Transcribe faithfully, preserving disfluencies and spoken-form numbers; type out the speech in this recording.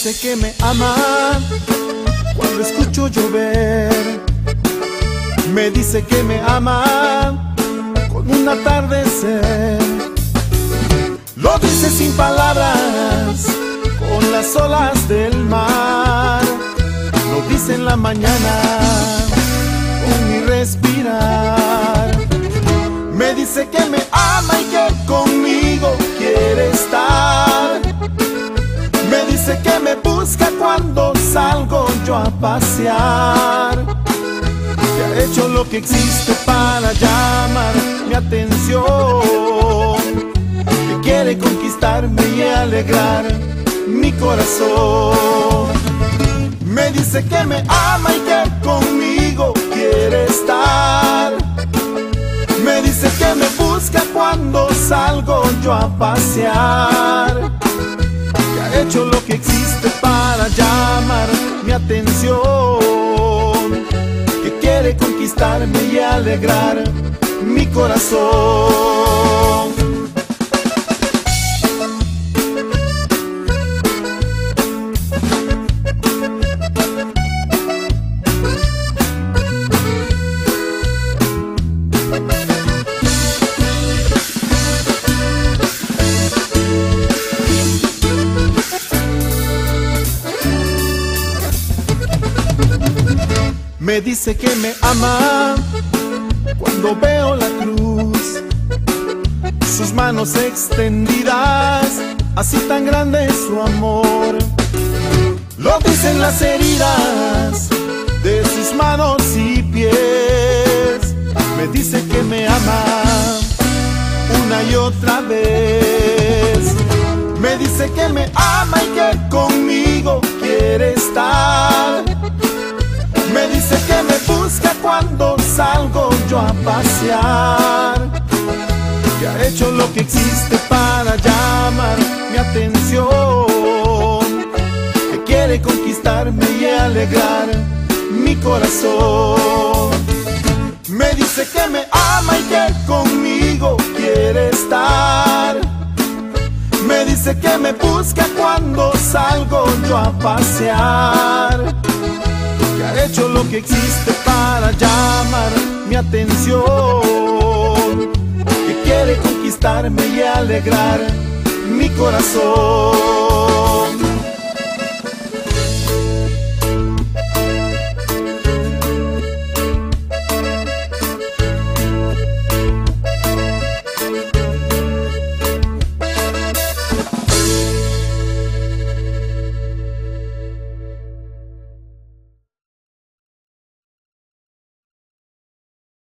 dice que me ama cuando escucho llover. Me dice que me ama con un atardecer. Lo dice sin palabras, con las olas del mar. Lo dice en la mañana, con mi respirar. Me dice que me ama y que conmigo quiere estar. Me dice que me busca cuando salgo yo a pasear. Que ha hecho lo que existe para llamar mi atención. Que quiere conquistarme y alegrar mi corazón. Me dice que me ama y que conmigo quiere estar. Me dice que me busca cuando salgo yo a pasear. Que ha hecho lo que existe para llamar mi atención. Que quiere conquistarme y alegrar mi corazón. Me dice que me ama cuando veo la cruz, sus manos extendidas, así tan grande es su amor. Lo dicen las heridas de sus manos y pies. Me dice que me ama una y otra vez. Me dice que me ama y que conmigo quiere estar. Me dice que me busca cuando salgo yo a pasear. Que ha hecho lo que existe para llamar mi atención. Que quiere conquistarme y alegrar mi corazón. Me dice que me ama y que conmigo quiere estar. Me dice que me busca cuando salgo yo a pasear. Que ha hecho lo que existe para llamar mi atención. Que quiere conquistarme y alegrar mi corazón.